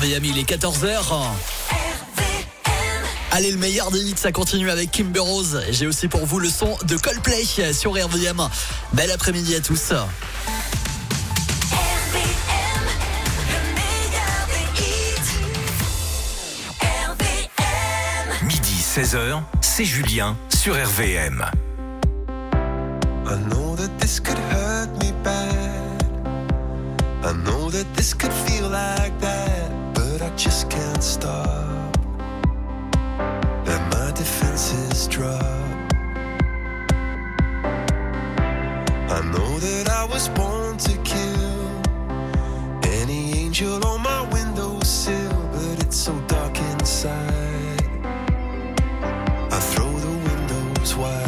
RVM, il est 14h. Allez, le meilleur des hits, ça continue avec Kimber Rose. J'ai aussi pour vous le son de Coldplay sur RVM. Bel après-midi à tous. Midi 16h, c'est Julien sur RVM. I know that this could hurt me bad. I know that this could feel like that, but I just can't stop. Let my defenses drop. I know that I was born to kill any angel on my windowsill, but it's so dark inside. I throw the windows wide.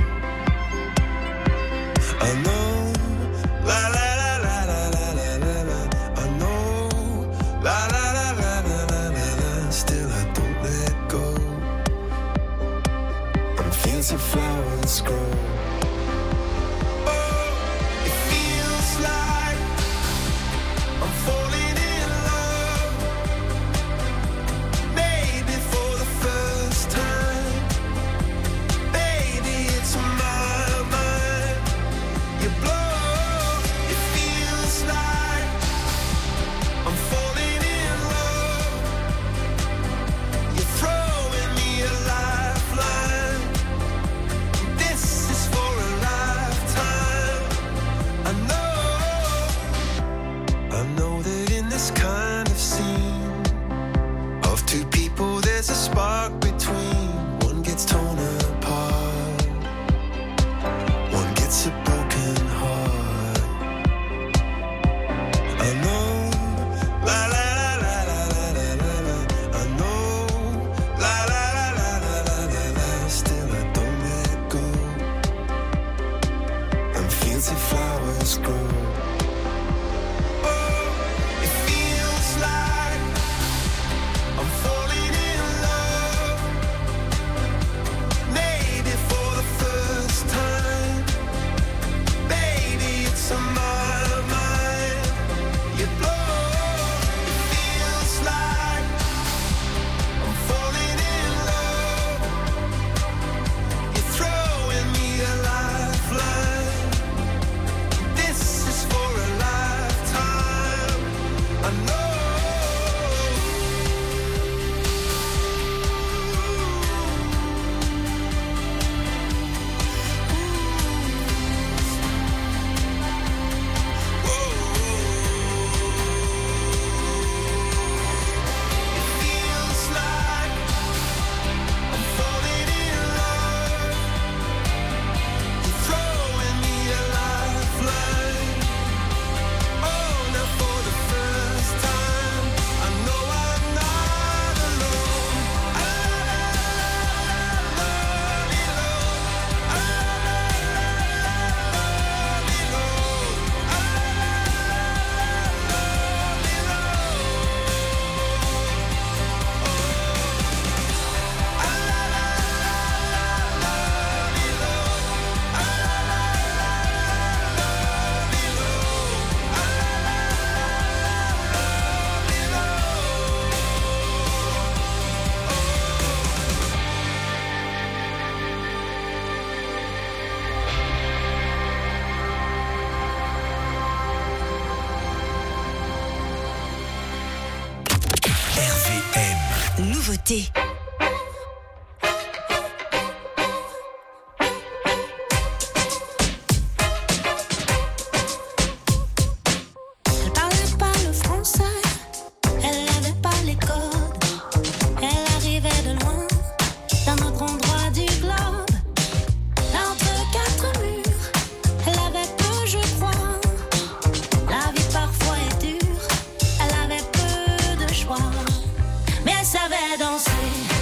I know, la la la la la la la la la. I know, la la la la la la la la. Still I don't let go. And fancy flowers grow. Oh, it feels like I'm falling in love. Maybe for the first time. Baby, it's my mind. You blow, it feels like I'm falling in love. You're throwing me a lifeline. This is for a lifetime. I know that in this kind of scene of two people there's a spark between. One gets torn apart, one gets a broken heart. I know, la la la la la la la la. I know, la la la la la la la la. Still I don't let go. And fancy flowers grow. Oh, it feels like I'm falling in love. Maybe for the first time. Baby, it's on my mind. You blow, it feels like I'm falling in love. You're throwing me a lifeline. This is for a lifetime. I know. Feels like I'm falling in love. You're throwing me a lifeline. Oh, now for the first time, I know I'm not alone. RVM. Nouveauté. Elle parlait pas le français, elle n'avait pas les codes. Elle arrivait de loin, d'un autre endroit du globe. Là entre quatre murs, elle avait peu, je crois. La vie parfois est dure, elle avait peu de choix. Mais elle savait danser.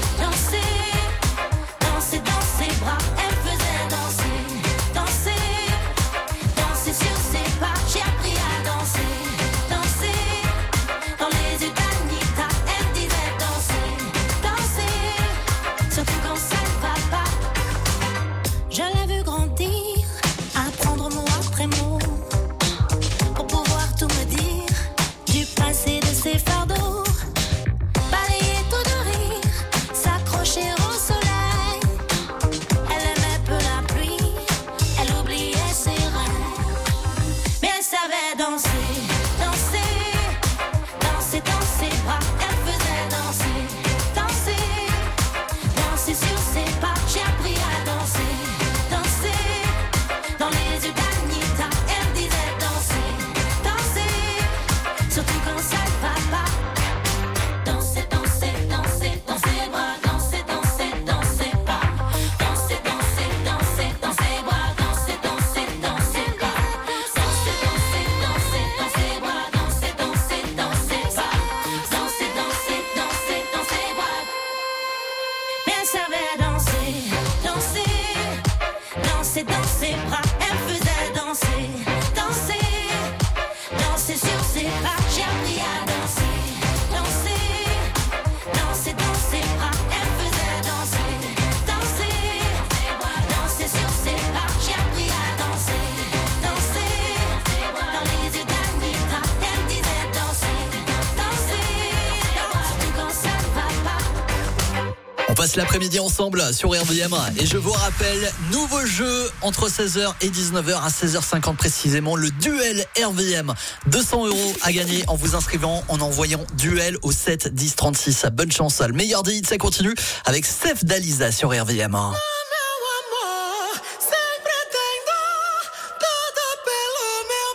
surtout quand ça ne va pas. Danser, danser, danser, danser, bras, danser, danser, danser, pas. Danser, danser, danser, danser, bras, danser, danser, danser, pas. Danser, danser, danser, danser, bras, danser, danser, danser, pas. Danser, danser, danser, danser, bras. Mais elle savait danser, danser, danser dans ses bras. Elle faisait danser, danser, danser sur ses bras. J'ai appris à danser, danser, danser dans ses bras. Elle faisait danser, danser, danser sur ses bras. J'ai appris à danser, danser, dans les yeux d'Anita. Elle disait danser, danser, surtout quand ça ne va pas. On passe l'après-midi ensemble sur RVM et je vous rappelle, nouveau jeu entre 16h et 19h à 16h50 précisément, le duel RVM. 200 € à gagner en vous inscrivant, en envoyant duel au 7 10 36. Bonne chance, le meilleur des hits, ça continue avec Steph Dalisa sur RVM. Meu amor, sempre tenho tudo pelo meu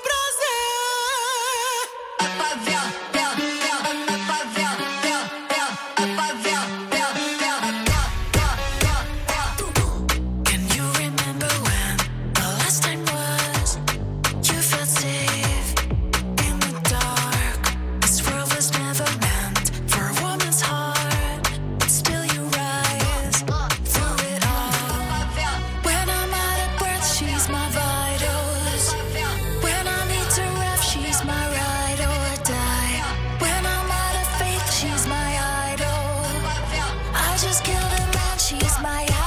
Can you remember when the last time was? You felt safe in the dark. This world was never meant for a woman's heart, but still you rise through it all. When I'm out of breath, she's my vitals. When I need to rest, she's my ride or die. When I'm out of faith, she's my idol. I just killed a man, she's my alibi.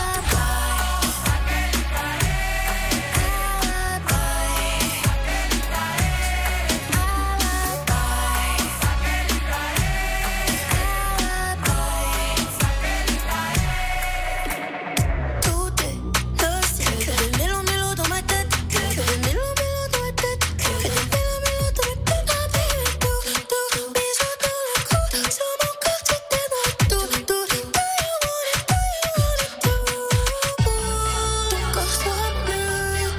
Tout est lost, que des mélos dans ma tête, que des mélos dans ma tête, que des mélos dans ma tête. Ah baby, tout, bisous dans le cou, sur mon corps tu t'es noie. Tout, do you want it, tout. Ton corps sera bleu,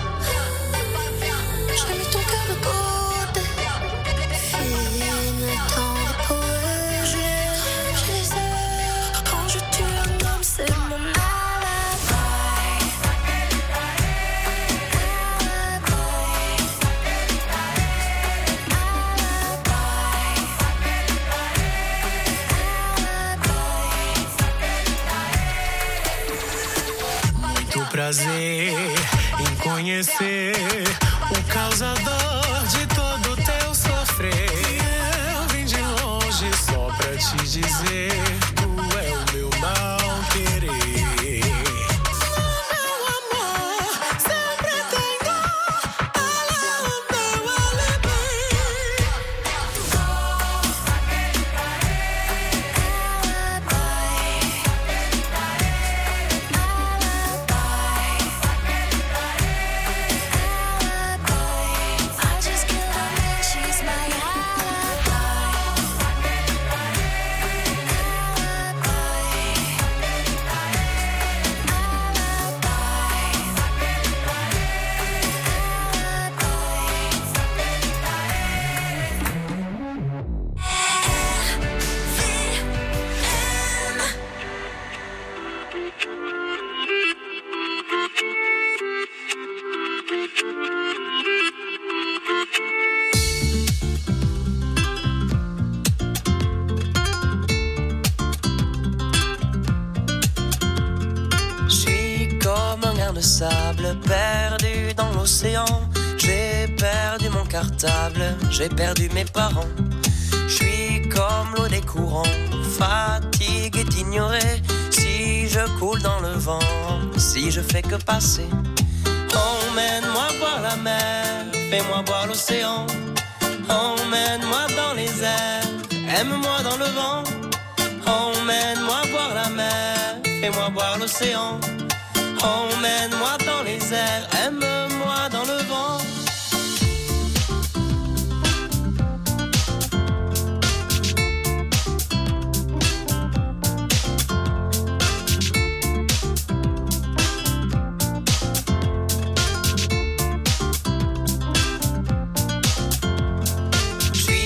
j'ai mis ton cœur de côté. Fini le temps de prouver, j'ai les heures. Quand je tue un homme, c'est mon alibi. Muito prazer em conhecer o causador de todo teu sofrer. Eu vim de longe só pra te dizer, tu é o meu mal querer. Meu amor, sempre tenho ela o meu alibi. I just killed a man, she's my Je suis comme un grain de sable perdu dans l'océan. J'ai perdu mon cartable, j'ai perdu mes parents. Je suis comme l'eau des courants, fatigué d'ignorer. Si je coule dans le vent, si je fais que passer. Emmène-moi voir la mer, fais-moi voir l'océan. Emmène-moi dans les airs, aime-moi dans le vent. Emmène-moi voir la mer, fais-moi voir l'océan. Emmène-moi dans les airs, aime-moi dans le vent. Je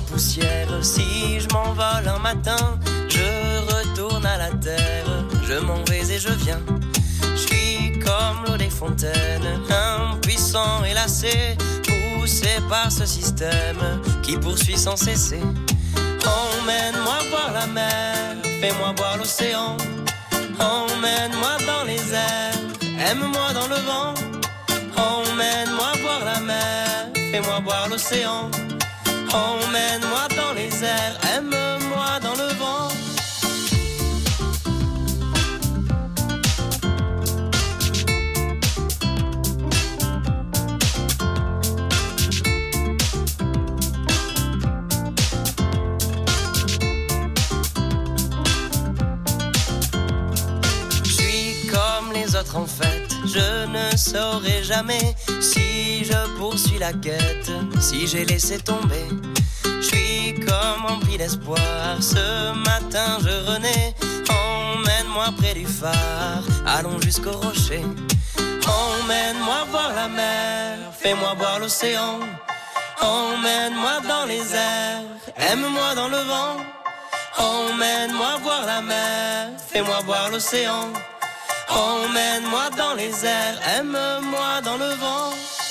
poussière. Si je m'envole un matin, je retourne à la terre. Je m'en vais et je viens. Je suis comme l'eau des fontaines, impuissant et lassé, poussé par ce système qui poursuit sans cesser. Emmène-moi voir la mer, fais-moi boire l'océan. Emmène-moi dans les airs, aime-moi dans le vent. Emmène-moi voir la mer, fais-moi boire l'océan. Emmène-moi dans les airs, aime-moi dans le vent. En fait, je ne saurai jamais si je poursuis la quête, si j'ai laissé tomber. Je suis comme rempli d'espoir, ce matin je renais. Emmène-moi près du phare, allons jusqu'au rocher. Emmène-moi voir la mer, fais-moi boire l'océan. Emmène-moi dans les airs, aime-moi dans le vent. Emmène-moi voir la mer, fais-moi boire l'océan. Emmène-moi dans les airs, aime-moi dans le vent.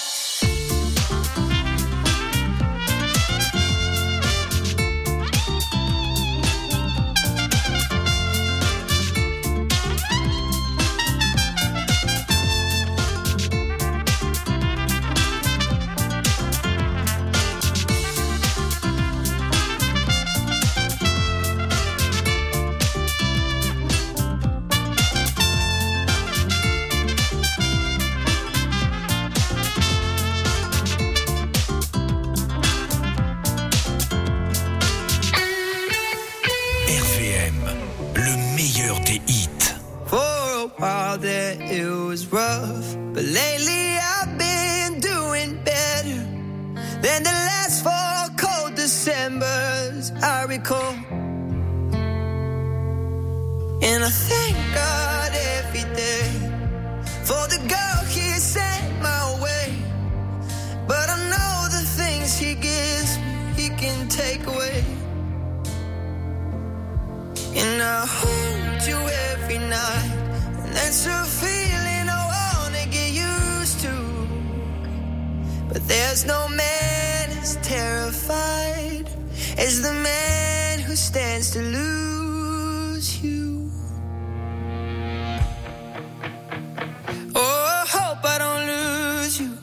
It was rough, but lately I've been doing better than the last 4 cold Decembers I recall. And I thank God every day for the girl He sent my way. But I know the things He gives me, He can take away. And I hold you every night. That's a feeling I wanna get used to. But there's no man as terrified as the man who stands to lose you. Oh, I hope I don't lose you.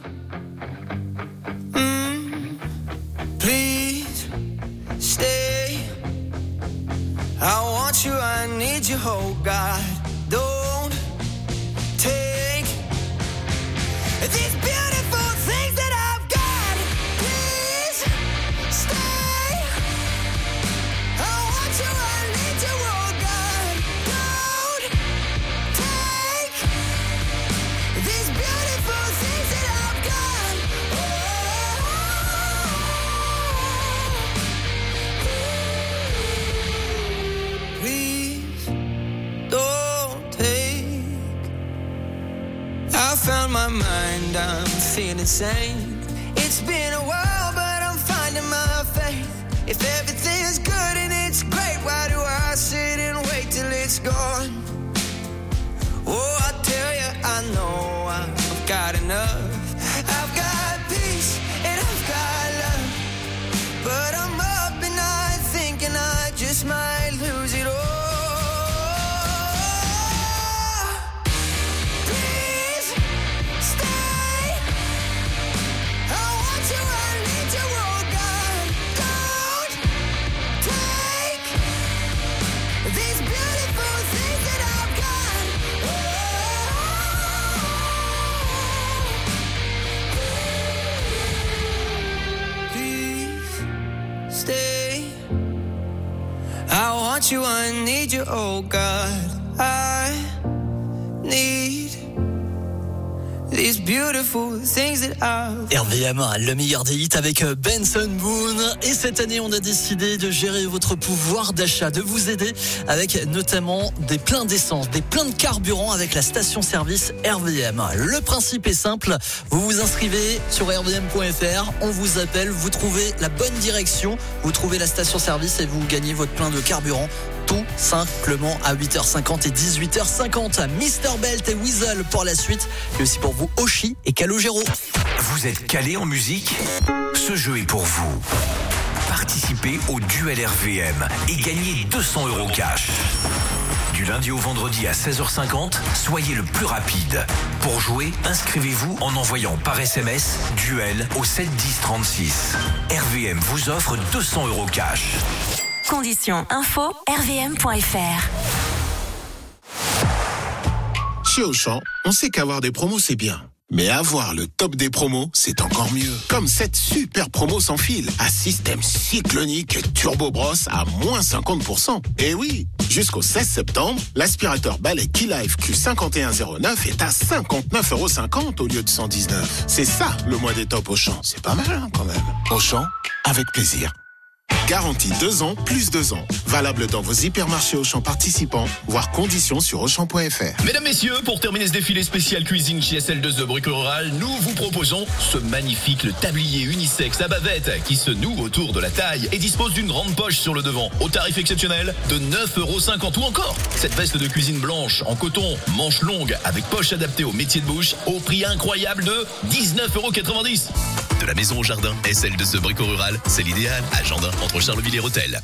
Please stay. I want you, I need you, oh God. Don't take these beautiful things that I've got. Please stay. I want you, I need you, oh God. Don't take these beautiful things that I've got. Please don't take. I found my mind, I'm feeling sane. It's been a while, but I'm finding my faith. If everything's good and it's great, why do I sit and wait till it's gone? Oh, I tell you, I know I've got enough. I've got peace and I've got love. But I'm up and I thinking I just might lose it all. You, I need you, oh God. I need these beautiful things that I've. RVM, le meilleur des hits avec Benson Boone. Et cette année, on a décidé de gérer votre pouvoir d'achat, de vous aider avec notamment des pleins d'essence, des pleins de carburant avec la station-service RVM. Le principe est simple, vous vous inscrivez sur rvm.fr, on vous appelle, vous trouvez la bonne direction, vous trouvez la station-service et vous gagnez votre plein de carburant. Tout simplement à 8h50 et 18h50. Mr Belt et Weasel pour la suite. Et aussi pour vous, Oshi et Calogero. Vous êtes calé en musique ? Ce jeu est pour vous. Participez au duel RVM et gagnez 200 € cash. Du lundi au vendredi à 16h50, soyez le plus rapide. Pour jouer, inscrivez-vous en envoyant par SMS duel au 7 10 36. RVM vous offre 200 € cash. Conditions info rvm.fr. Chez Auchan, on sait qu'avoir des promos c'est bien. Mais avoir le top des promos, c'est encore mieux. Comme cette super promo sans fil, à système cyclonique et turbo brosse à moins 50%. Et oui, jusqu'au 16 septembre, l'aspirateur balai Keylife Q5109 est à 59,50 € au lieu de 119. C'est ça le mois des tops Auchan. C'est pas mal hein, quand même. Auchan, avec plaisir. Garantie 2 ans, plus 2 ans. Valable dans vos hypermarchés Auchan participants, voire conditions sur Auchan.fr. Mesdames, messieurs, pour terminer ce défilé spécial cuisine chez SL2E Brico Rural, nous vous proposons ce magnifique tablier unisexe à bavette qui se noue autour de la taille et dispose d'une grande poche sur le devant, au tarif exceptionnel de 9,50 € ou encore cette veste de cuisine blanche en coton, manche longue avec poche adaptée au métier de bouche au prix incroyable de 19,90 €. De la maison au jardin, SL2E Brico Rural, c'est l'idéal à Gendun entre Charleville et Rethel.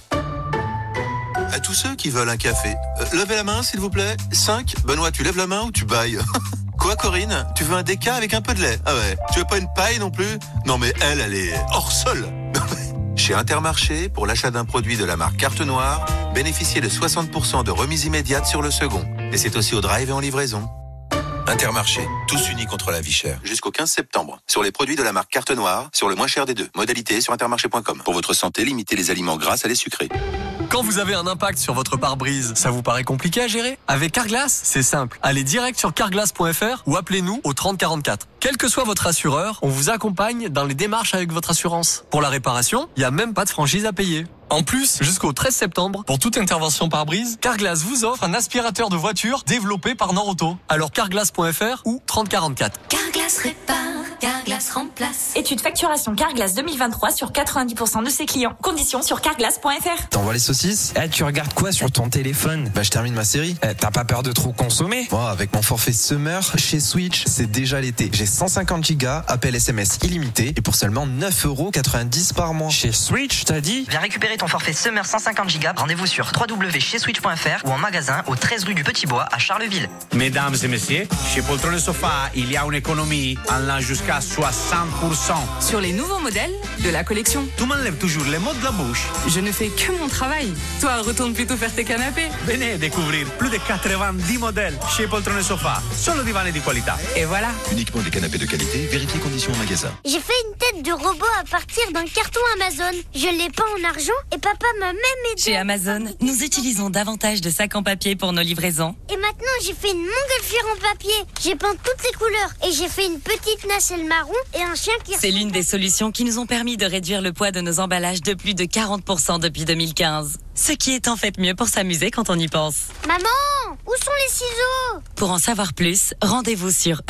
À tous ceux qui veulent un café, levez la main s'il vous plaît. 5. Benoît, tu lèves la main ou tu bailles? Quoi Corinne? Tu veux un déca avec un peu de lait? Ah ouais. Tu veux pas une paille non plus? Non mais elle est hors sol. Chez Intermarché, pour l'achat d'un produit de la marque Carte Noire, bénéficiez de 60% de remise immédiate sur le second. Et c'est aussi au drive et en livraison. Intermarché, tous unis contre la vie chère. Jusqu'au 15 septembre. Sur les produits de la marque Carte Noire, sur le moins cher des deux. Modalité sur intermarché.com. Pour votre santé, limitez les aliments gras à les sucrés. Quand vous avez un impact sur votre pare-brise, ça vous paraît compliqué à gérer? Avec Carglass, c'est simple. Allez direct sur carglass.fr ou appelez-nous au 30 44. Quel que soit votre assureur, on vous accompagne dans les démarches avec votre assurance. Pour la réparation, il n'y a même pas de franchise à payer. En plus, jusqu'au 13 septembre, pour toute intervention pare-brise, Carglass vous offre un aspirateur de voiture développé par Norauto. Alors carglass.fr ou 30 44. Carglass répare, Carglass remplace. Étude facturation Carglass 2023 sur 90% de ses clients. Conditions sur carglass.fr. T'envoies les saucisses? Tu regardes quoi sur ton téléphone? Je termine ma série. T'as pas peur de trop consommer? Avec mon forfait Summer, chez Switch, c'est déjà l'été. J'ai 150 gigas, appel SMS illimité et pour seulement 9,90 € par mois. Chez Switch, t'as dit? Viens récupérer ton forfait Summer 150 gigas. Rendez-vous sur www.chezswitch.fr ou en magasin au 13 rue du Petit Bois à Charleville. Mesdames et messieurs, chez Poltron et Sofa, il y a une économie allant jusqu'à 60%. Sur les nouveaux modèles de la collection. Tu m'enlèves toujours les mots de la bouche. Je ne fais que mon travail. Toi, retourne plutôt faire tes canapés. Venez découvrir plus de 90 modèles chez Poltron et Sofa. Solo divani di qualità. Et voilà. Uniquement des canapés de qualité. Vérifiez conditions en magasin. J'ai fait une tête de robot à partir d'un carton Amazon. Je l'ai peint en argent et papa m'a même aidé. Chez Amazon, nous utilisons davantage de sacs en papier pour nos livraisons. Et maintenant, j'ai fait une montgolfière en papier. J'ai peint toutes les couleurs et j'ai fait une petite nacelle marron et un chien qui... C'est l'une des solutions qui nous ont permis de réduire le poids de nos emballages de plus de 40% depuis 2015. Ce qui est en fait mieux pour s'amuser quand on y pense. Maman, où sont les ciseaux? Pour en savoir plus, rendez-vous sur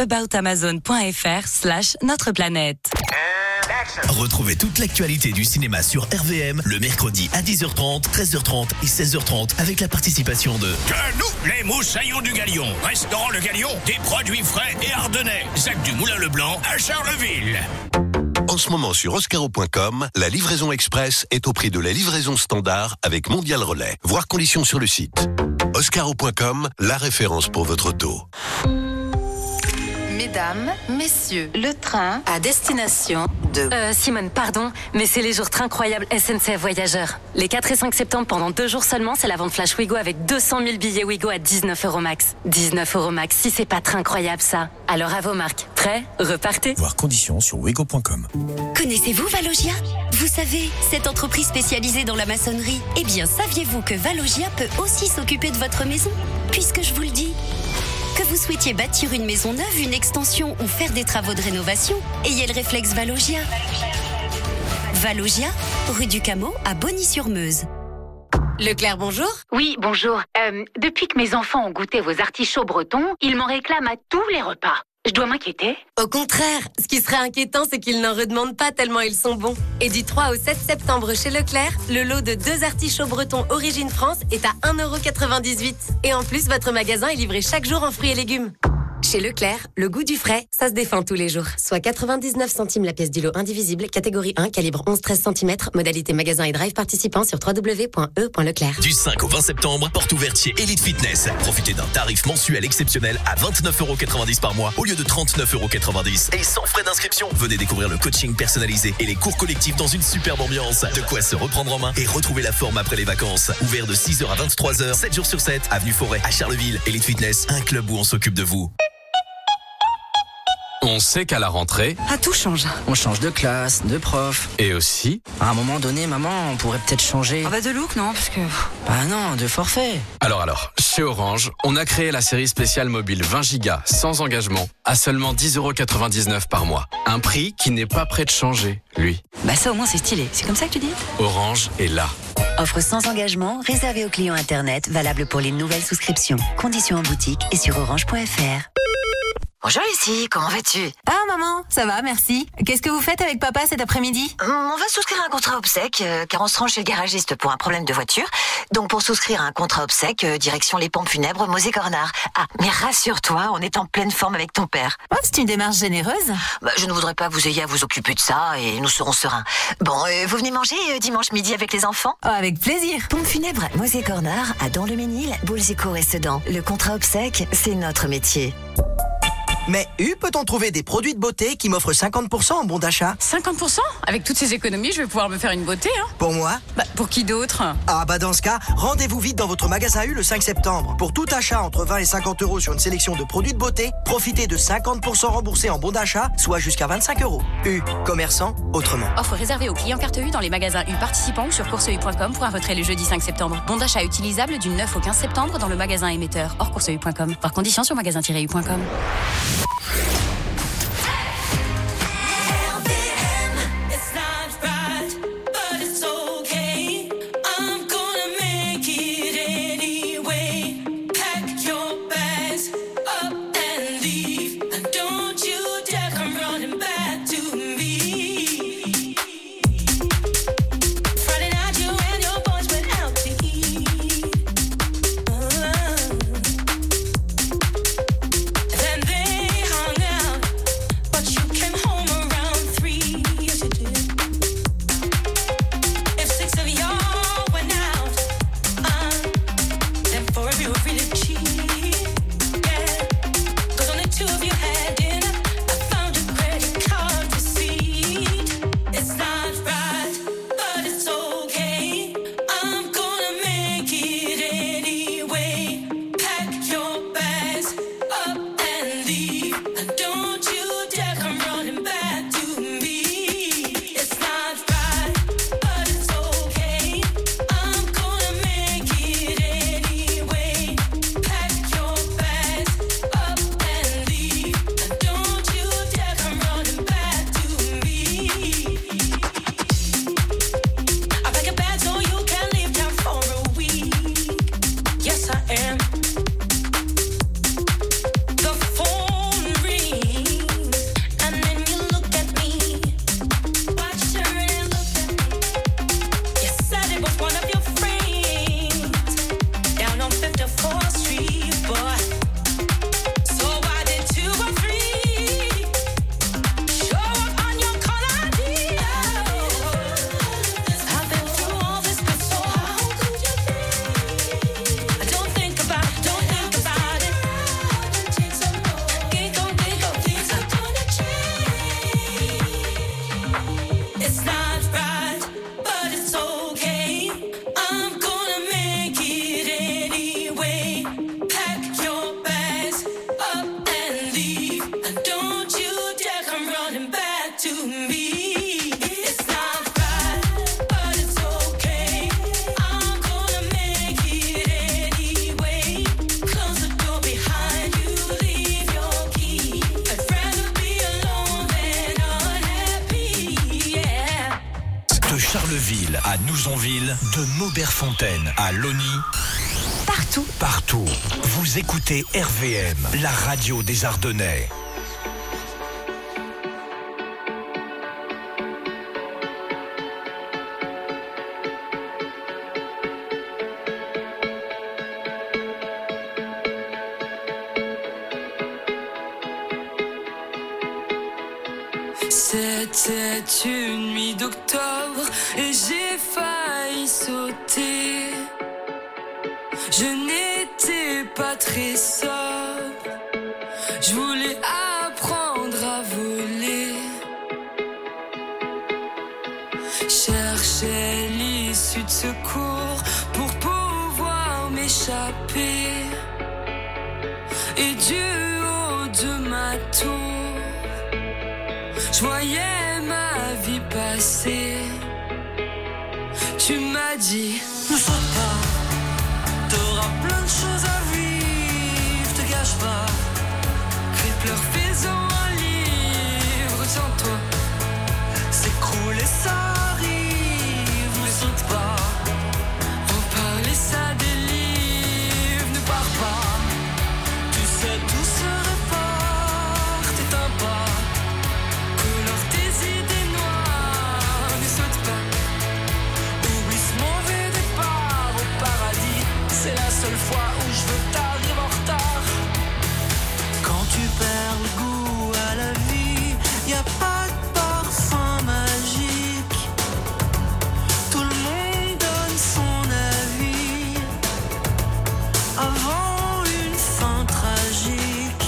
aboutamazon.fr/notre-planète. Retrouvez toute l'actualité du cinéma sur RVM le mercredi à 10h30, 13h30 et 16h30 avec la participation de nous, les moussaillons du Galion. Restaurant Le Galion, des produits frais et ardennais. Jacques du Moulin Leblanc à Charleville. En ce moment sur Oscaro.com, la livraison express est au prix de la livraison standard avec Mondial Relais. Voir conditions sur le site. Oscaro.com, la référence pour votre auto. Mesdames, messieurs, le train à destination de... Simone, pardon, mais c'est les jours train croyables SNCF Voyageurs. Les 4 et 5 septembre, pendant 2 jours seulement, c'est la vente flash Ouigo avec 200 000 billets Ouigo à 19 € max. 19 € max, si c'est pas train incroyable ça. Alors à vos marques. Prêts? Repartez. Voir conditions sur Ouigo.com. Connaissez-vous Valogia? Vous savez, cette entreprise spécialisée dans la maçonnerie. Eh bien, saviez-vous que Valogia peut aussi s'occuper de votre maison? Puisque je vous le dis... Que vous souhaitiez bâtir une maison neuve, une extension ou faire des travaux de rénovation, ayez le réflexe Valogia. Valogia, rue du Cameau à Bonny-sur-Meuse. Leclerc, bonjour. Oui, bonjour. Depuis que mes enfants ont goûté vos artichauts bretons, ils m'en réclament à tous les repas. Je dois m'inquiéter? Au contraire, ce qui serait inquiétant, c'est qu'ils n'en redemandent pas tellement ils sont bons. Et du 3 au 7 septembre chez Leclerc, le lot de 2 artichauts bretons Origine France est à 1,98 €. Et en plus, votre magasin est livré chaque jour en fruits et légumes. Chez Leclerc, le goût du frais, ça se défend tous les jours. Soit 99 centimes la pièce du lot indivisible, catégorie 1, calibre 11-13 cm, modalité magasin et drive participant sur www.e.leclerc. Du 5 au 20 septembre, porte ouverte chez Elite Fitness. Profitez d'un tarif mensuel exceptionnel à 29,90 € par mois au lieu de 39,90 € et sans frais d'inscription. Venez découvrir le coaching personnalisé et les cours collectifs dans une superbe ambiance. De quoi se reprendre en main et retrouver la forme après les vacances. Ouvert de 6h à 23h, 7 jours sur 7, avenue Forêt à Charleville. Elite Fitness, un club où on s'occupe de vous. On sait qu'à la rentrée... tout change. On change de classe, de prof. Et aussi... À un moment donné, maman, on pourrait peut-être changer... de look, non, parce que... non, de forfait. Alors, chez Orange, on a créé la série spéciale mobile 20 Go sans engagement à seulement 10,99 € par mois. Un prix qui n'est pas prêt de changer, lui. Ça au moins c'est stylé. C'est comme ça que tu dis? Orange est là. Offre sans engagement, réservée aux clients Internet, valable pour les nouvelles souscriptions. Conditions en boutique et sur orange.fr. Bonjour Lucie, comment vas-tu? Ah maman, ça va, merci. Qu'est-ce que vous faites avec papa cet après-midi? On va souscrire un contrat obsèque, car on se rend chez le garagiste pour un problème de voiture. Donc pour souscrire un contrat obsèque, direction les pompes funèbres Mosée-Cornard. Ah, mais rassure-toi, on est en pleine forme avec ton père. Oh, c'est une démarche généreuse. Je ne voudrais pas que vous ayez à vous occuper de ça, et nous serons sereins. Bon, vous venez manger dimanche midi avec les enfants? Oh, avec plaisir. Pompes funèbres Mosée-Cornard, à Dans-le-Ménil, Boulzico et Sedan. Le contrat obsèque, c'est notre métier. Mais peut-on trouver des produits de beauté qui m'offrent 50% en bon d'achat? 50%? Avec toutes ces économies, je vais pouvoir me faire une beauté, hein. Pour moi? Pour qui d'autre? Dans ce cas, rendez-vous vite dans votre magasin U le 5 septembre. Pour tout achat entre 20 et 50 € sur une sélection de produits de beauté, profitez de 50% remboursés en bon d'achat, soit jusqu'à 25 €. U, commerçant autrement. Offre réservée aux clients carte U dans les magasins U participants ou sur courseu.com pour un retrait le jeudi 5 septembre. Bon d'achat utilisable du 9 au 15 septembre dans le magasin émetteur, hors courseu.com. Par condition sur magasin-u.com. Then Belleville à Nouzonville, de Mauberfontaine à Logny. Partout. Vous écoutez RVM, la radio des Ardennais. C'était une nuit d'octobre et j'ai failli sauter. Je n'étais pas très sobre. Je voulais apprendre à voler. Cherchais l'issue de secours pour pouvoir m'échapper. Et du haut de ma tour, je voyais ma vie passer. Tu m'as dit, ne saute pas, t'auras plein de choses à vivre, te gâche pas. Crie, pleure, fais-en un livre, tiens-toi. S'écrouler, ça arrive, ne saute pas. Reparler, ça délivre, ne pars pas. Tu sais, tout se répare, t'éteins pas. Couleur tes idées noires, ne saute pas. Oublie ce mauvais départ au paradis. C'est la seule fois où je veux que t'arrives en retard. Quand tu perds le goût à la vie, y a pas de parfum magique. Tout le monde donne son avis avant une fin tragique.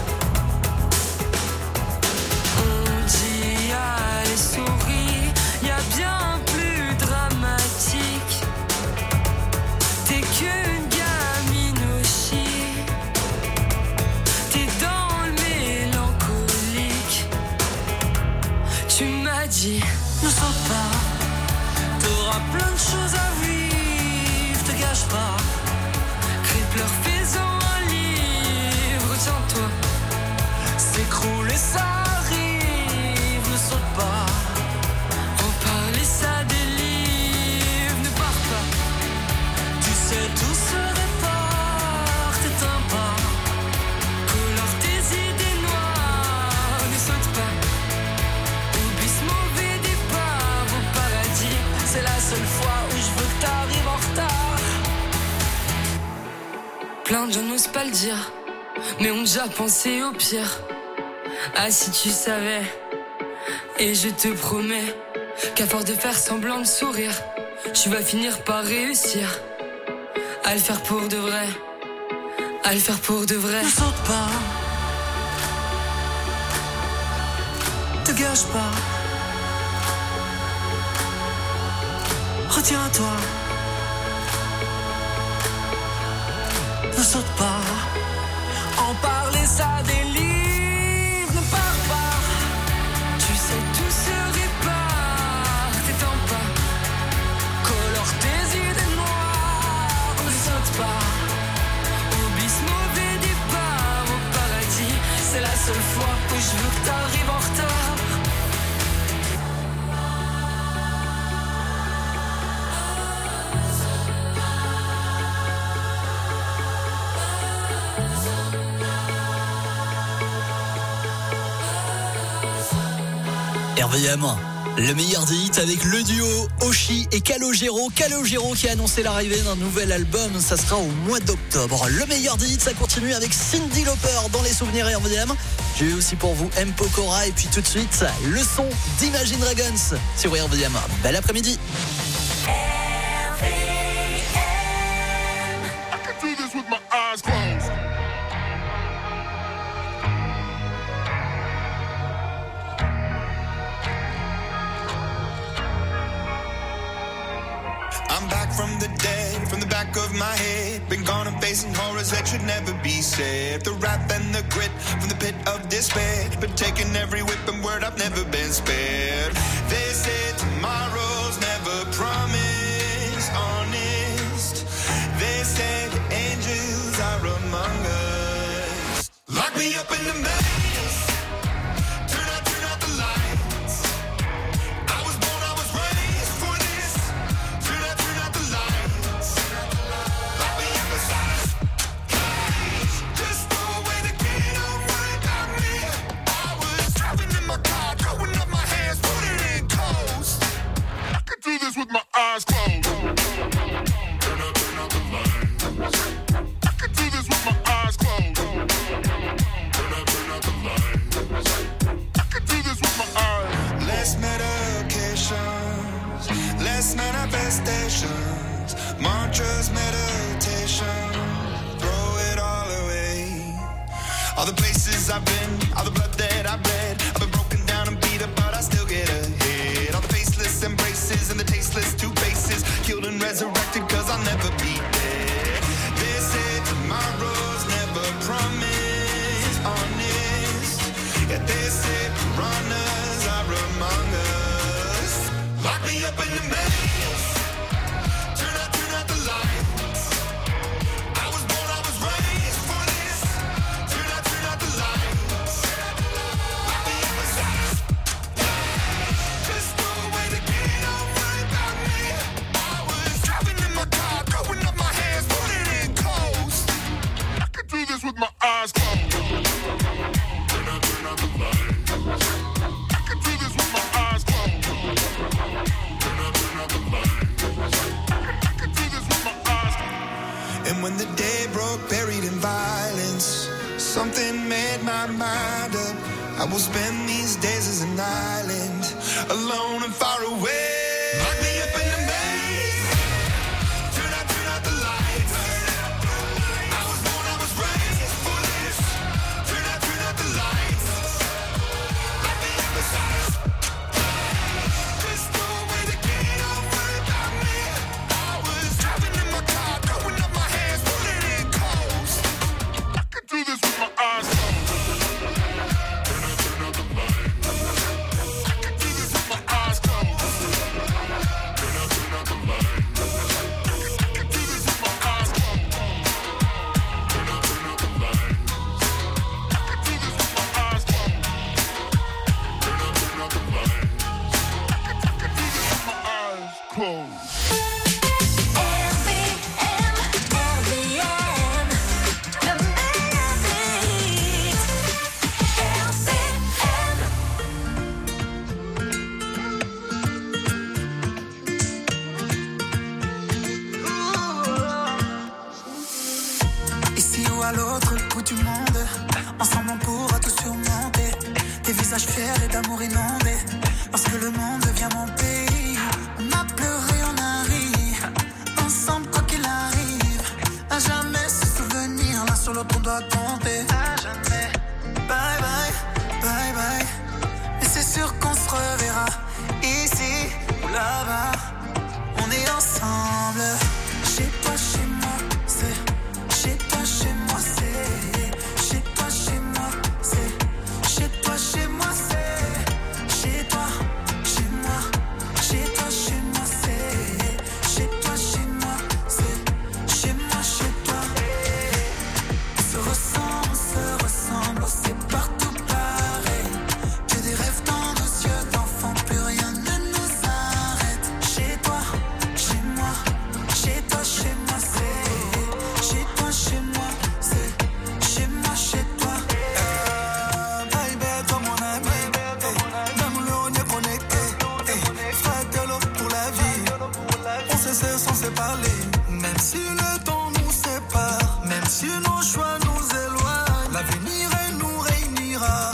On dit allez souris, y a bien plus dramatique. T'es qu'une gamine au chic. T'es dans le mélancolique. Tu m'as dit, ne saute pas. T'auras plein de choses à vivre, te gâche pas. Crie, pleure, fais-en un livre, tiens-toi. S'écrouler, ça arrive, ne saute pas. Reparler, ça délivre, ne pars pas. Tu sais, tout se répare, t'éteins pas. Couleur tes idées noires, ne saute pas. Oublie ce mauvais départ au paradis. C'est la seule fois où je veux que t'arrives en retard. Plein de gens n'osent pas le dire, mais ont déjà pensé au pire. Ah, si tu savais. Et je te promets qu'à force de faire semblant de sourire, tu vas finir par réussir à le faire pour de vrai. À le faire pour de vrai. Ne saute pas, te gâche pas. Retiens-toi, ne saute pas. En parler, ça délivre, ne pars pas. Tu sais, tout se répare, t'éteins pas. Colore tes idées noires, ne saute pas. Oublie ce mauvais départ au paradis. C'est la seule fois où je veux que t'arrives en retard. RVM, le meilleur des hits avec le duo Oshi et Calogero. Calogero qui a annoncé l'arrivée d'un nouvel album, ça sera au mois d'octobre. Le meilleur des hits, ça continue avec Cyndi Lauper dans les souvenirs RVM. J'ai eu aussi pour vous M. Pokora et puis tout de suite, le son d'Imagine Dragons sur RVM. Bel après-midi. I'm back from the dead, from the back of my head. Been gone and facing horrors that should never be said. The wrath and the grit from the pit of despair. Been taking every whip and word, I've never been spared. They say tomorrow's never promised, honest. They say the angels are among us. Lock me up in the maze. Turn out the lights. I was born, I was raised for this. eyes closed. Turn out the lights. I can do this with my eyes closed. Turn out the lights. I can do this with my eyes. Less medications, less manifestations, mantras, meditation. Throw it all away. All the places I've been, all the blood that I've bled. I've been broken down and beat up, but I still get ahead. All the faceless embraces and the tasteless two faces, killed and resurrected, cause I'll never be dead. They say tomorrow's never promised, honest. Yeah, they say piranhas are among us. Lock me up in the maze. Turn out the lights. I was born, I was raised for this. Turn out the lights. Lock me up inside. Just throw away the key, don't worry about me. I was driving in my car, throwing up my hands, putting it in close. I could do this with my eyes closed. Turn out the lights. I could do this with my eyes closed. Turn out the lights. I could do this with my eyes closed. And when the day broke, buried in violence, something made my mind up. I will spend these days as an island, alone and far away. Lock me up in the maze. Turn out the lights. I was born, I was raised for this. Turn out the lights. Lock me up inside. Just throw away the key, don't worry about me. I was driving in my car, throwing up my hands, putting it close. I could do this with my eyes closed. Turn out the lights. I could do this with my eyes closed. Turn out the lights. I could do this with my eyes closed. Turn out the lights. I could do this with my eyes closed. Turn out the lights. I could do this with my eyes closed. Ici ou à l'autre bout du monde, ensemble on pourra tout surmonter. Des visages fiers et d'amour inondés. Lorsque le monde devient mon pays, on a pleuré, on a ri. Ensemble quoi qu'il arrive, à jamais se souvenir. L'un sur l'autre on doit compter. À jamais. Bye bye, bye bye. Et c'est sûr qu'on se reverra. Ici ou là-bas, on est ensemble. Chez toi, chez moi, c'est. Chez toi, chez moi, c'est. Chez toi, chez moi, c'est. Chez toi, chez moi, c'est. Chez toi, chez moi. Chez toi, chez moi, c'est. Chez toi, chez moi, c'est. Chez moi, chez toi. On se ressemble, c'est partout pareil. Que des rêves dans nos yeux d'enfants, plus rien ne nous arrête. Chez toi, chez moi. Chez toi, chez moi, c'est. Chez toi, chez moi, c'est. Chez moi, chez toi. Baby, toi mon ami. Même le on est connecté. Fratello pour la vie. On se sait sans se parler. Même si le temps nous sépare, même si nos choix nous éloignent, l'avenir nous réunira.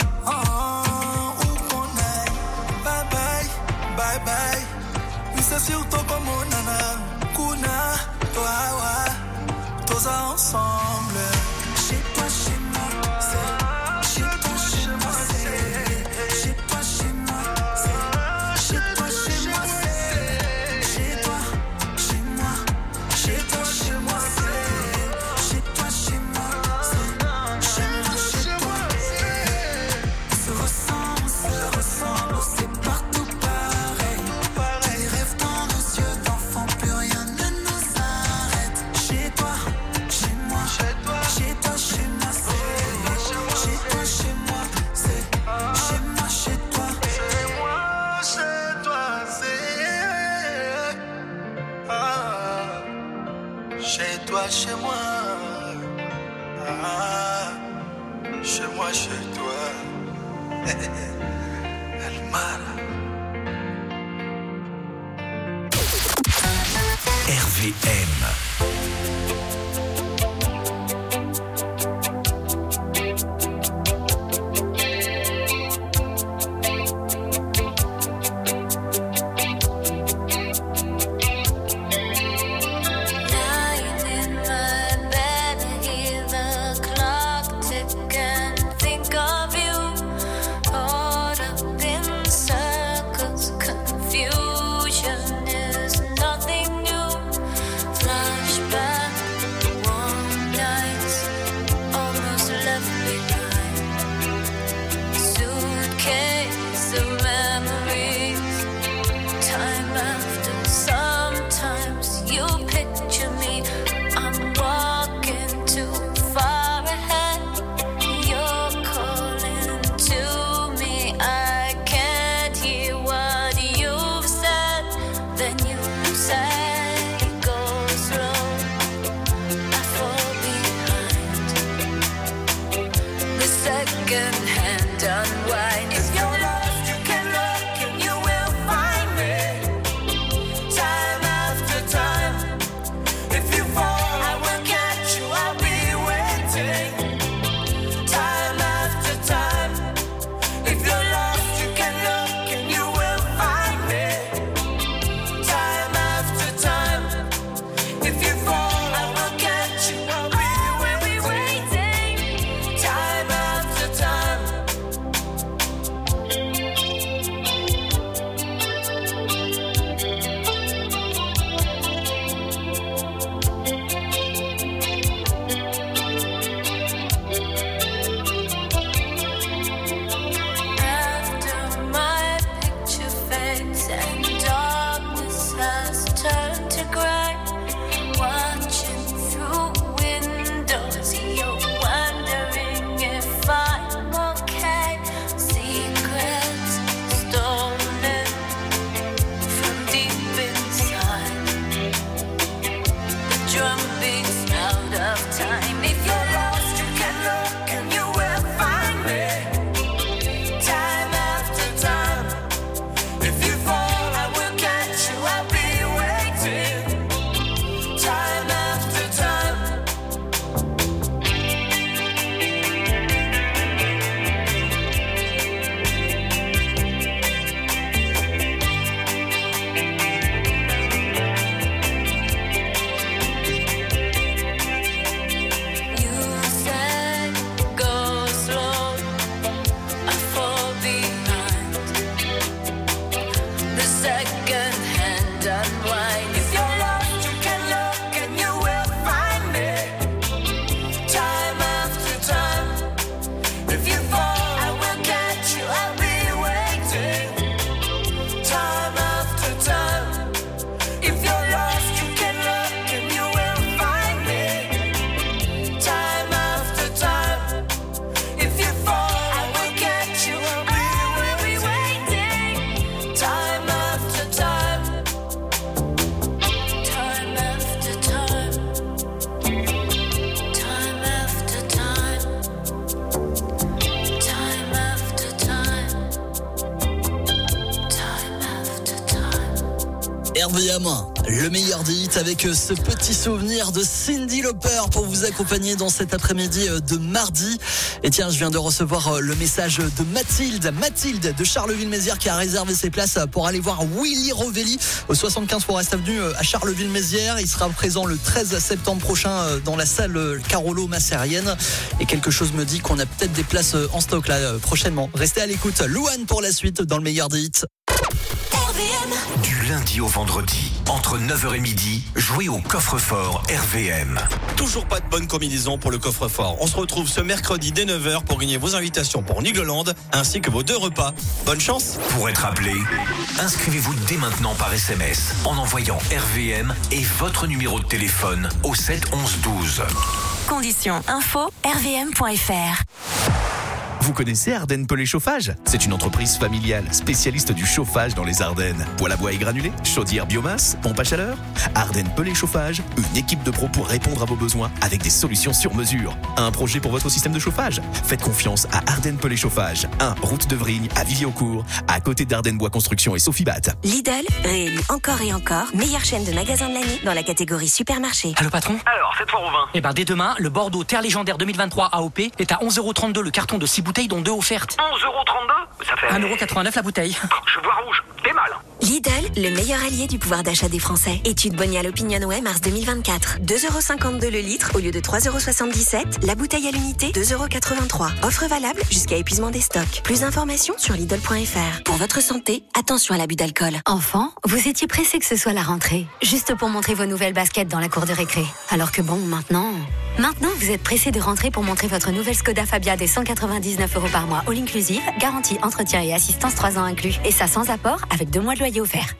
Où qu'on aille. Bye bye, bye bye. Oui, c'est surtout comme mon nana. Kuna, toi, ouais. Tous ensemble. Chez toi, chez moi, c'est. Chez toi, chez moi, c'est. Chez toi, chez moi, c'est. Chez toi, chez moi, c'est. Chez toi, chez moi. Chez toi, chez moi, c'est. Chez toi, chez moi, c'est. Chez moi, chez toi. On se ressemble, c'est partout pareil. Des rêves dans nos yeux d'enfants, plus rien ne nous arrête. Chez toi, chez moi, chez toi, chez moi, c'est. Chez toi, chez moi, c'est. Chez moi, chez toi. Chez moi, chez toi, c'est. Chez toi, chez moi. Chez moi, chez toi. El Mara. RVM. Le meilleur des hits avec ce petit souvenir de Cyndi Lauper pour vous accompagner dans cet après-midi de mardi. Et tiens, je viens de recevoir le message de Mathilde de Charleville-Mézières qui a réservé ses places pour aller voir Willy Rovelli au 75 Forest Avenue à Charleville-Mézières. Il sera présent le 13 septembre prochain dans la salle Carolo-Massérienne. Et quelque chose me dit qu'on a peut-être des places en stock là prochainement. Restez à l'écoute. Louane pour la suite dans le meilleur des hits. Du lundi au vendredi, entre 9h et midi, jouez au coffre-fort RVM. Toujours pas de bonne combinaison pour le coffre-fort. On se retrouve ce mercredi dès 9h pour gagner vos invitations pour Nigloland ainsi que vos 2 repas. Bonne chance. Pour être appelé, inscrivez-vous dès maintenant par SMS en envoyant RVM et votre numéro de téléphone au 7 11 12. Conditions info rvm.fr. Vous connaissez Ardennes Pellet Chauffage? C'est une entreprise familiale spécialiste du chauffage dans les Ardennes. Poêle à bois et granulés, chaudière biomasse, pompe à chaleur. Ardennes Pellet Chauffage, une équipe de pros pour répondre à vos besoins avec des solutions sur mesure. Un projet pour votre système de chauffage? Faites confiance à Ardennes Pellet Chauffage. 1 route de Vrigne à Vivier-au-Court, à côté d'Ardennes Bois Construction et Sophie Bat. Lidl, réélu encore et encore, meilleure chaîne de magasins de l'année dans la catégorie supermarché. Allô patron? Alors, cette fois au vin. Eh ben dès demain, le Bordeaux Terre Légendaire 2023 AOP est à 11,32€ le carton de 6 bouteilles dont 2 offertes. 11,32€? Ça fait... 1,89€ la bouteille. Je vois rouge, t'es mal. Lidl, le meilleur allié du pouvoir d'achat des Français. Étude Bonial Opinionway mars 2024. 2,52€ le litre au lieu de 3,77€. La bouteille à l'unité, 2,83€. Offre valable jusqu'à épuisement des stocks. Plus d'informations sur Lidl.fr. Pour votre santé, attention à l'abus d'alcool. Enfant, vous étiez pressé que ce soit la rentrée, juste pour montrer vos nouvelles baskets dans la cour de récré. Alors que bon, maintenant, vous êtes pressé de rentrer pour montrer votre nouvelle Skoda Fabia des 199€ par mois, all inclusive, garantie, entretien et assistance 3 ans inclus. Et ça sans apport, avec 2 mois de loyer offert.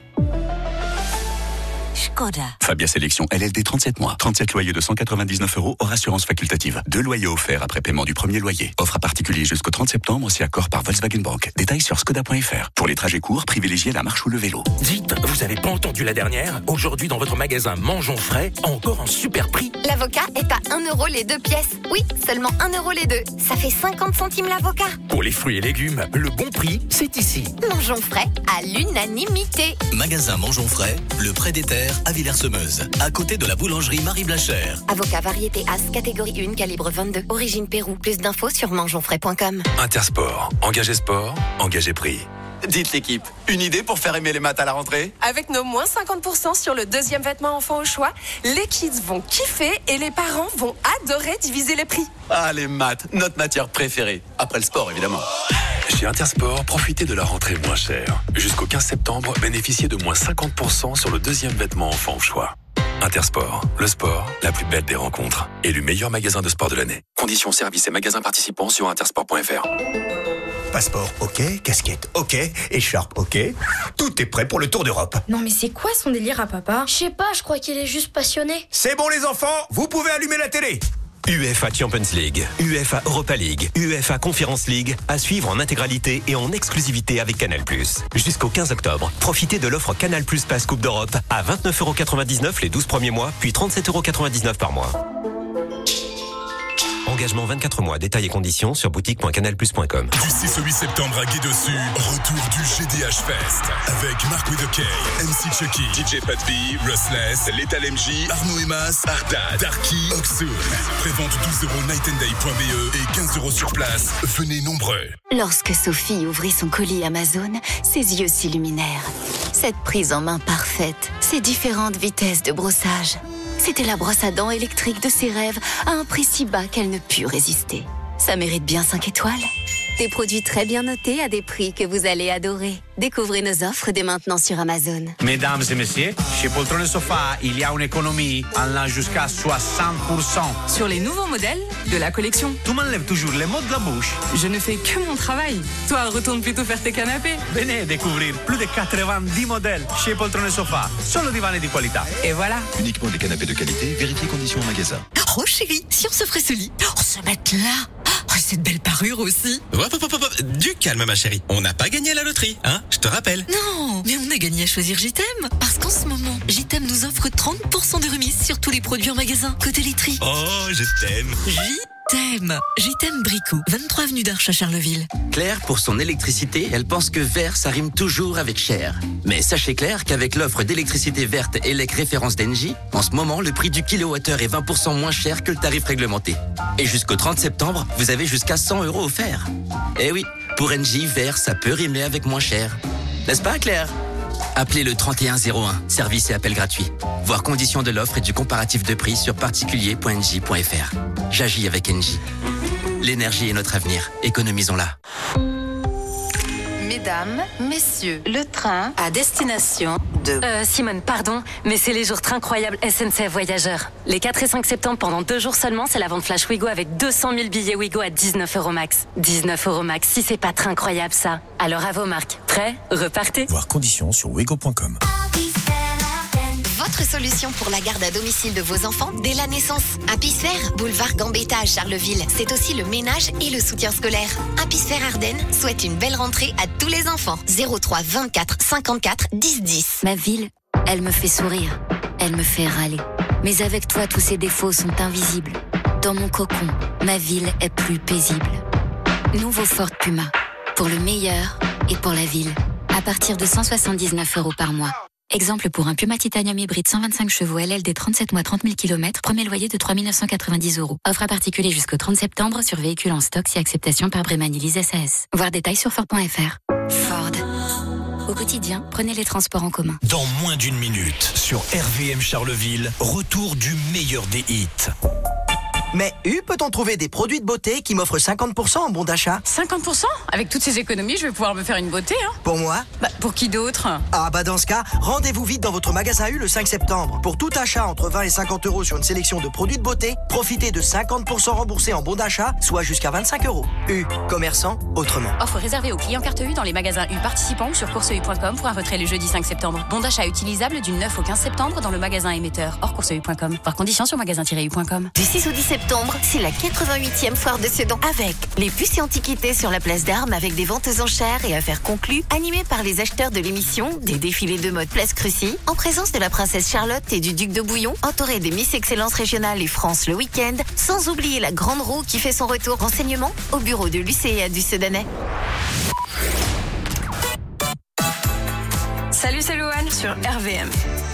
Skoda. Fabia Sélection LLD 37 mois. 37 loyers de 199€ hors assurance facultative. 2 loyers offerts après paiement du premier loyer. Offre à particulier jusqu'au 30 septembre si accord par Volkswagen Bank. Détails sur skoda.fr. Pour les trajets courts, privilégiez la marche ou le vélo. Dites, vous avez pas entendu la dernière? Aujourd'hui, dans votre magasin Mangeons Frais, encore un super prix. L'avocat est à 1€ les 2 pièces. Oui, seulement 1€ les 2. Ça fait 50 centimes l'avocat. Pour les fruits et légumes, le bon prix, c'est ici. Mangeons Frais à l'unanimité. Magasin Mangeons Frais, le Pré des Terres à Villers-Semeuse, à côté de la boulangerie Marie Blachère. Avocat variété As, catégorie 1, calibre 22. Origine Pérou. Plus d'infos sur mangeonsfrais.com. Intersport, engagé sport, engagé prix. Dites l'équipe, une idée pour faire aimer les maths à la rentrée? Avec nos moins 50% sur le deuxième vêtement enfant au choix, les kids vont kiffer et les parents vont adorer diviser les prix. Ah, les maths, notre matière préférée. Après le sport, évidemment. Chez Intersport, profitez de la rentrée moins chère. Jusqu'au 15 septembre, bénéficiez de moins 50% sur le deuxième vêtement enfant au choix. Intersport, le sport, la plus belle des rencontres. Élu meilleur magasin de sport de l'année. Conditions, services et magasins participants sur intersport.fr. Passeport, ok. Casquette, ok. Écharpe, ok. Tout est prêt pour le Tour d'Europe. Non mais c'est quoi son délire à papa? Je sais pas, je crois qu'il est juste passionné. C'est bon les enfants, vous pouvez allumer la télé. UEFA Champions League, UEFA Europa League, UEFA Conference League, à suivre en intégralité et en exclusivité avec Canal+. Jusqu'au 15 octobre, profitez de l'offre Canal+ Pass Coupe d'Europe à 29,99€ les 12 premiers mois, puis 37,99€ par mois. Engagement 24 mois, détails et conditions sur boutique.canalplus.com. Du 6 au 8 septembre à Guy Dessus, retour du GDH Fest avec Marc Widokay, MC Chucky, DJ Pat B, Rustless, Lethal MJ, Arnaud Emas, Arda, Darky, Oxoon. Prévente 12€ nightandday.be et 15€ sur place. Venez nombreux. Lorsque Sophie ouvrit son colis Amazon, ses yeux s'illuminèrent. Cette prise en main parfaite, ces différentes vitesses de brossage. C'était la brosse à dents électrique de ses rêves à un prix si bas qu'elle ne put résister. Ça mérite bien 5 étoiles. Des produits très bien notés à des prix que vous allez adorer. Découvrez nos offres dès maintenant sur Amazon. Mesdames et messieurs, chez Poltron et Sofa, il y a une économie allant jusqu'à 60%. Sur les nouveaux modèles de la collection. Tu m'enlèves toujours les mots de la bouche. Je ne fais que mon travail. Toi, retourne plutôt faire tes canapés. Venez découvrir plus de 90 modèles chez Poltron et Sofa. Solo divani de qualité. Et voilà. Uniquement des canapés de qualité, vérifiez conditions en magasin. Oh chérie, si on se ferait ce lit, ce matelas, cette belle parure aussi. Hop, du calme ma chérie. On n'a pas gagné à la loterie, hein? Je te rappelle. Non, mais on a gagné à choisir JTM. Parce qu'en ce moment, JTM nous offre 30% de remise sur tous les produits en magasin. Côté laiterie. Oh, je t'aime. JTM Brico, 23 avenue d'Arche à Charleville. Claire, pour son électricité, elle pense que vert, ça rime toujours avec cher. Mais sachez Claire qu'avec l'offre d'électricité verte ELEC référence d'Engie, en ce moment, le prix du kilowattheure est 20% moins cher que le tarif réglementé. Et jusqu'au 30 septembre, vous avez jusqu'à 100€ offerts. Eh oui, pour Engie, vert, ça peut rimer avec moins cher. N'est-ce pas Claire? Appelez le 3101, service et appel gratuit. Voir conditions de l'offre et du comparatif de prix sur particulier.engie.fr. J'agis avec Engie. L'énergie est notre avenir, économisons-la. Mesdames, messieurs, le train à destination de... Simone, pardon, mais c'est les jours train croyables SNCF Voyageurs. Les 4 et 5 septembre, pendant 2 jours seulement, c'est la vente Flash Wigo avec 200 000 billets Wigo à 19€ max. 19€ max, si c'est pas train croyable ça. Alors à vos marques. Prêts? Repartez. Voir conditions sur wigo.com. votre solution pour la garde à domicile de vos enfants dès la naissance. Impisphère, boulevard Gambetta à Charleville. C'est aussi le ménage et le soutien scolaire. Impisphère Ardennes souhaite une belle rentrée à tous les enfants. 03 24 54 10 10. Ma ville, elle me fait sourire. Elle me fait râler. Mais avec toi, tous ces défauts sont invisibles. Dans mon cocon, ma ville est plus paisible. Nouveau Ford Puma. Pour le meilleur et pour la ville. À partir de 179 € par mois. Exemple pour un Puma Titanium hybride 125 chevaux LLD 37 mois 30 000 km, premier loyer de 3 990 €. Offre à particulier jusqu'au 30 septembre sur véhicules en stock si acceptation par Brémanilise SAS. Voir détails sur Ford.fr. Ford. Au quotidien, prenez les transports en commun. Dans moins d'une minute, sur RVM Charleville, retour du meilleur des hits. Mais peut-on trouver des produits de beauté qui m'offrent 50% en bon d'achat? 50%? Avec toutes ces économies, je vais pouvoir me faire une beauté, hein. Pour moi? Pour qui d'autre? Ah dans ce cas, rendez-vous vite dans votre magasin U le 5 septembre. Pour tout achat entre 20 et 50 € sur une sélection de produits de beauté, profitez de 50% remboursés en bon d'achat, soit jusqu'à 25 €. U, commerçant autrement. Offre réservée aux clients carte U dans les magasins U participants ou sur courseu.com pour un retrait le jeudi 5 septembre. Bon d'achat utilisable du 9 au 15 septembre dans le magasin émetteur, hors courseu.com. Par conditions sur magasin-u.com. Du 6 au 10 septembre, c'est la 88e foire de Sedan avec les puces et antiquités sur la place d'Armes avec des ventes aux enchères et affaires conclues animées par les acheteurs de l'émission, des défilés de mode Place Crucy, en présence de la princesse Charlotte et du duc de Bouillon, entouré des Miss Excellence régionale et France le week-end, sans oublier la grande roue qui fait son retour. Renseignement au bureau de l'UCA du Sedanais. Salut, c'est Louane sur RVM.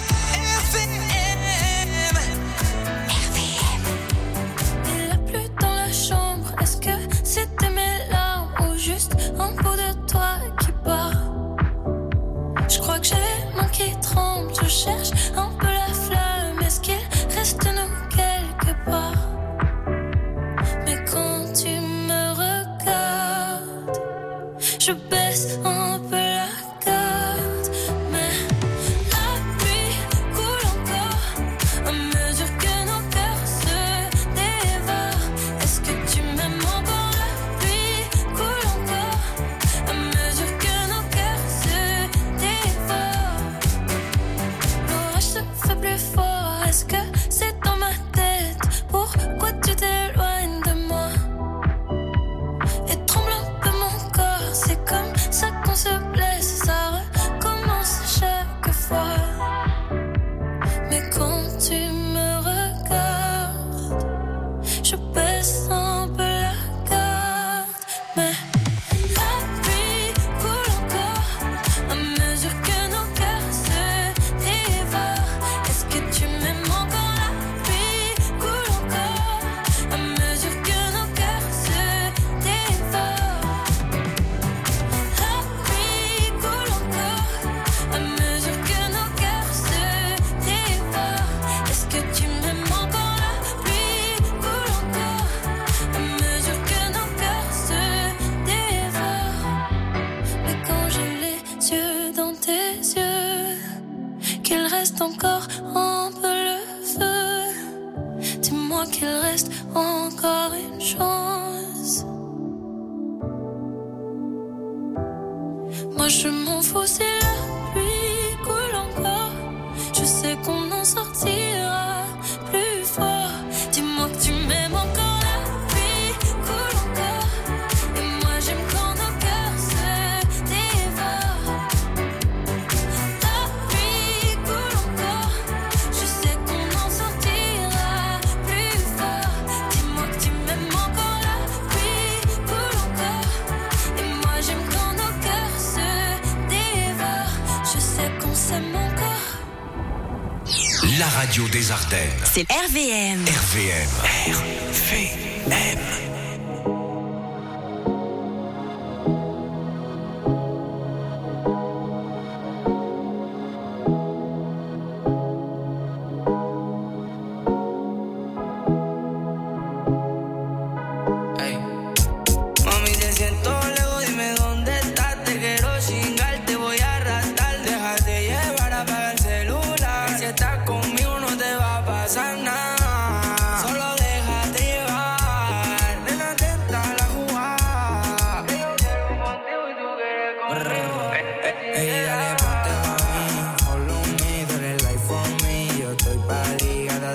Est-ce que c'était mes larmes ou juste un bout de toi qui part? Je crois que j'ai les mains qui tremblent, je cherche un peu la flamme. Est-ce qu'il reste nous quelque part? Mais quand tu me regardes, je baisse un peu la garde. Mais la pluie coule encore à mesure que nos cœurs se dévorent. Est-ce que tu m'aimes encore? La pluie coule encore à mesure que nos cœurs se dévorent. L'orage se fait plus fort. Est-ce que c'est dans ma tête? Pourquoi tu t'éloignes de moi? Et tremble un peu mon corps. C'est comme ça qu'on se blesse. Ça recommence chaque fois. Mais quand tu me regardes, je baisse un peu la garde. Mais la pluie coule encore à mesure que nos cœurs se dévorent. Est-ce que tu m'aimes encore? La pluie coule encore à mesure que nos cœurs se dévorent. La pluie coule encore à mesure que nos cœurs se dévorent. Est-ce que tu m'aimes encore? La pluie coule encore à mesure que nos cœurs se dévorent. Mais quand j'ai les yeux dans tes yeux, qu'il reste encore un peu le feu, dis-moi qu'il reste encore une chance. Moi je m'en fous si la pluie coule encore. Je sais qu'on en sortira plus fort. Dis-moi que tu m'aimes encore. La pluie coule encore. Et moi j'aime quand nos cœurs se dévorent. La pluie coule encore. Je sais qu'on en sortira plus fort. Dis-moi que tu m'aimes encore. La pluie coule encore. Et moi j'aime quand nos cœurs se dévorent. Je sais qu'on s'aime encore. La radio des Ardennes. C'est RVM. RVM. RVM. Mami, te siento lejos, dime dónde estás. Te quiero chingar, te voy a arrastrar. Déjate llevar, apaga el celular. Y si estás conmigo no te va a pasar nada. Solo déjate llevar.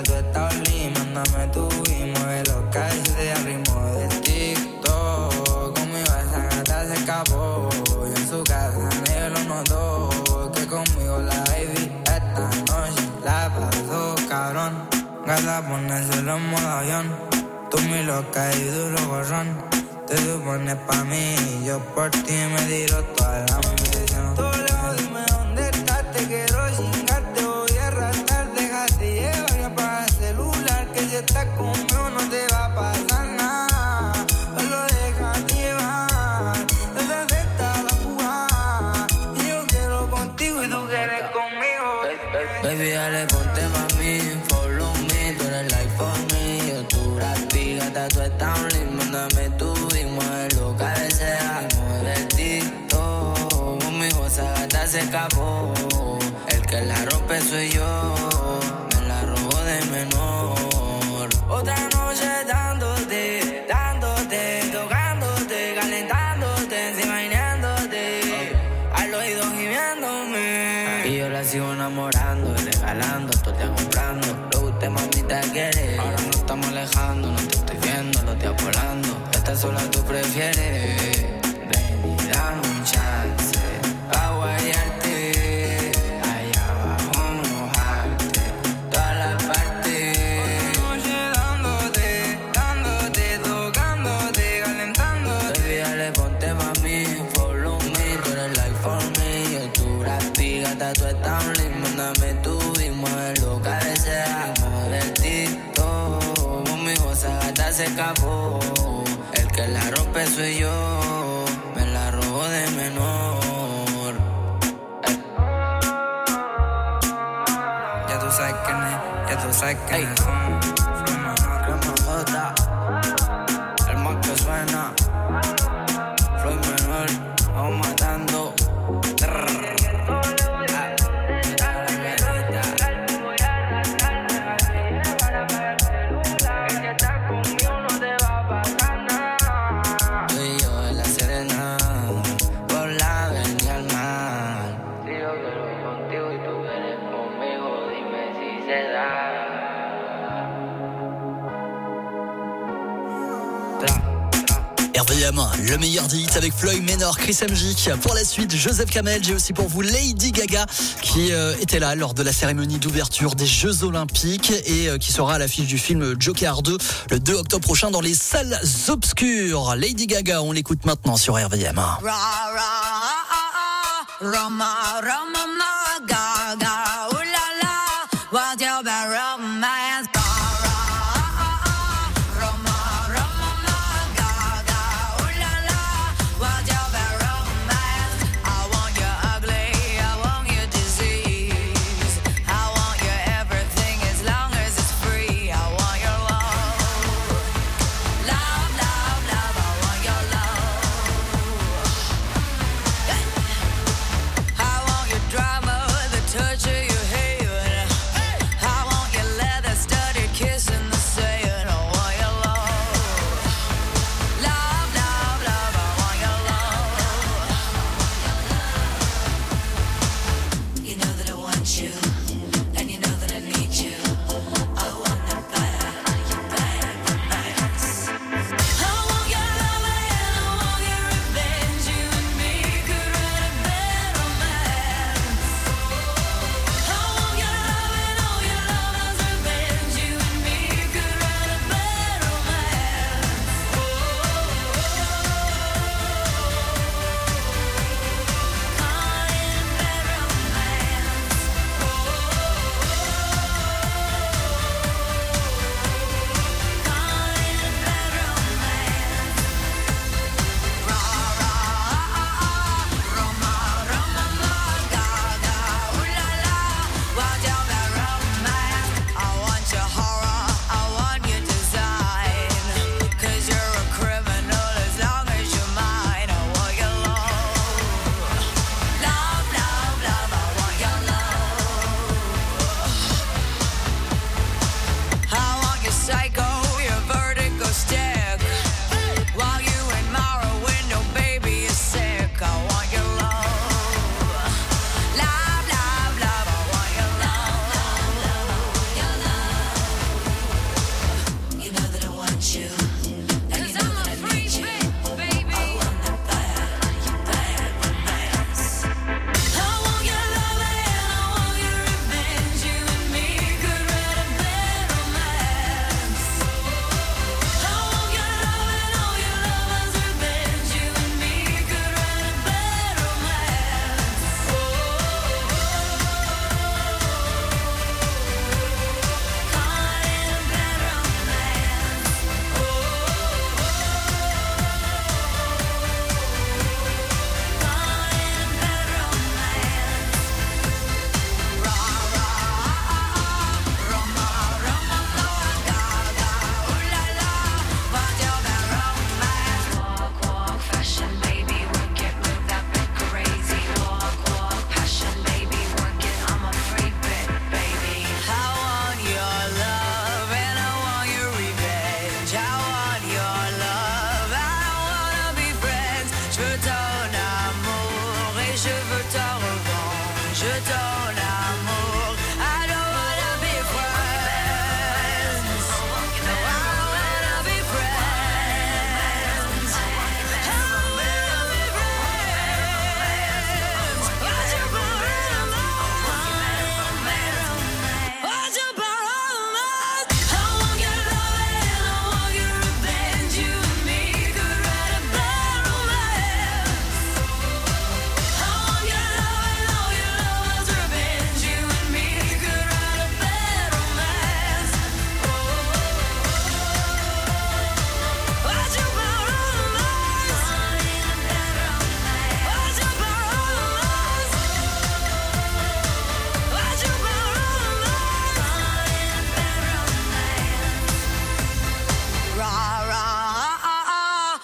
tal tú estás lindo? Mándame tu y mueve lo que dice al ritmo de TikTok. Conmigo esa gata se escapó y en su casa nadie lo notó. Que conmigo la baby esta noche la pasó cabrón. Gata ponérselo en modo avión. Tú mi loca y duro gorrón. Te supones pa' mí y yo por ti me tiro toda la ambición. Todo lejos, dime dónde estás, te quiero chingar, te voy a arrastrar. Déjate llevar y apaga el celular, que si estás conmigo no te va a pasar nada. Solo déjate llevar, esa está la jugada. Y yo quiero contigo y tú quieres conmigo. Baby, dale, ponte mami, follow me, tú eres like for me. Yo tu rapi, gata, tú estás un lindo, mándame tu y mueve lo que desea. Mueve el TikTok, conmigo esa gata se escapó. El que la rompe soy yo, me la robo de menor. Otra noche dándote, dándote, tocándote, calentándote, imaginándote, al oído gimiéndome. Y yo la sigo enamorando y regalando, todo te comprando. Lo que usted mamita quiere, ahora nos estamos alejando, no te estoy viendo, lo estoy volando. Esta sola tú prefieres, ven y dame un chance, pa' guayarte, allá abajo mojarte, toda la parte. Otra noche dándote, dándote, tocándote, calentándote. Baby, dale, ponte mami, follow me, tú eres like for me. Yo tu rapi, gata, tú estás un lindo, mándame tu y mueve lo que desea. Mueve el TikTok, conmigo esa gata se escapó. El que la rompe soy yo, me la robo de menor. Ya tú sabes quién es, ya tú sabes quién es. Flow menor que Majota, el más que suena. Flow menor, vamos matando. RVM, le meilleur des hits avec Floyd Menor, Chris MJ. Pour la suite, Joseph Kamel. J'ai aussi pour vous Lady Gaga qui était là lors de la cérémonie d'ouverture des Jeux Olympiques et qui sera à l'affiche du film Joker 2 le 2 octobre prochain dans les salles obscures. Lady Gaga, on l'écoute maintenant sur RVM. Drama, the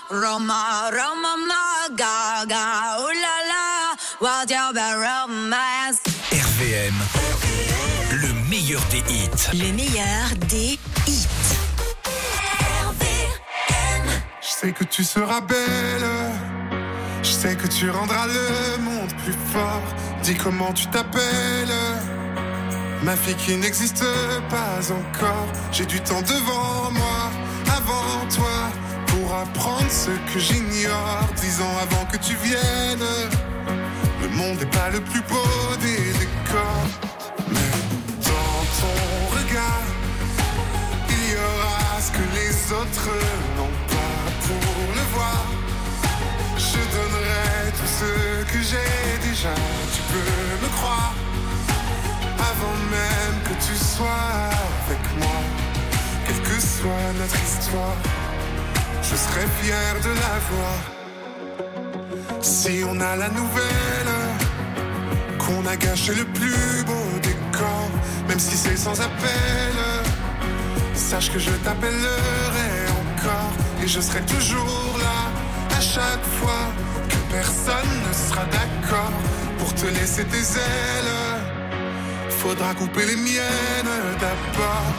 Roma, Roma, Gaga, ooh la la, what's your bad romance? RVM, le meilleur des hits. Le meilleur des hits. Je sais que tu seras belle, je sais que tu rendras le monde plus fort. Dis comment tu t'appelles, ma fille qui n'existe pas encore. J'ai du temps devant moi, avant toi, pour apprendre ce que j'ignore. 10 ans avant que tu viennes, le monde n'est pas le plus beau des décors. Mais dans ton regard, il y aura ce que les autres n'ont pas. Pour le voir, je donnerai tout ce que j'ai déjà. Tu peux me croire, avant même que tu sois avec moi. Quelle que soit notre histoire, je serai fier de la voir. Si on a la nouvelle qu'on a gâché le plus beau décor, même si c'est sans appel, sache que je t'appellerai encore. Et je serai toujours là, à chaque fois que personne ne sera d'accord pour te laisser tes ailes. Faudra couper les miennes d'abord.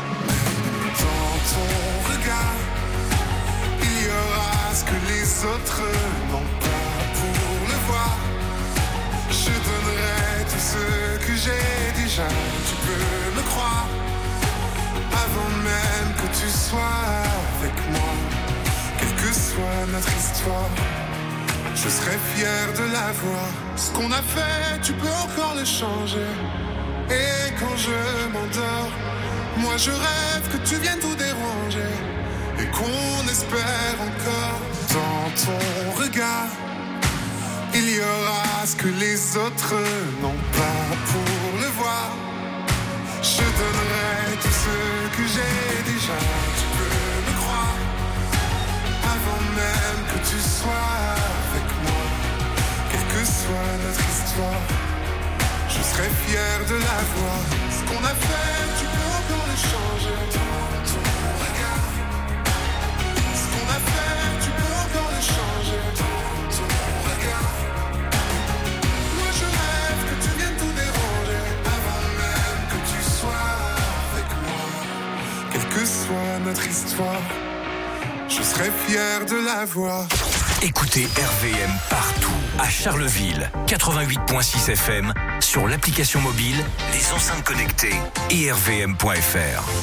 Dans ton regard, il y aura ce que les autres n'ont pas. Pour le voir, je donnerai tout ce que j'ai déjà. Tu peux me croire, avant même que tu sois avec moi. Quelle que soit notre histoire, je serai fier de la voir. Ce qu'on a fait, tu peux encore le changer. Et quand je m'endors, moi je rêve que tu viennes tout déranger. Et qu'on espère encore. Dans ton regard, il y aura ce que les autres n'ont pas. Pour le voir, je donnerai tout ce que j'ai déjà. Tu peux me croire, avant même que tu sois avec moi. Quelle que soit notre histoire, je serai fier de la voir. Ce qu'on a fait, tu peux encore le changer. Dans ton regard, ce qu'on a fait, tu peux encore le changer. Dans ton regard, moi je rêve que tu viennes tout déranger. Avant même que tu sois avec moi. Quelle que soit notre histoire, je serai fier de la voir. Écoutez RVM partout, à Charleville, 88.6 FM, sur l'application mobile, les enceintes connectées et rvm.fr.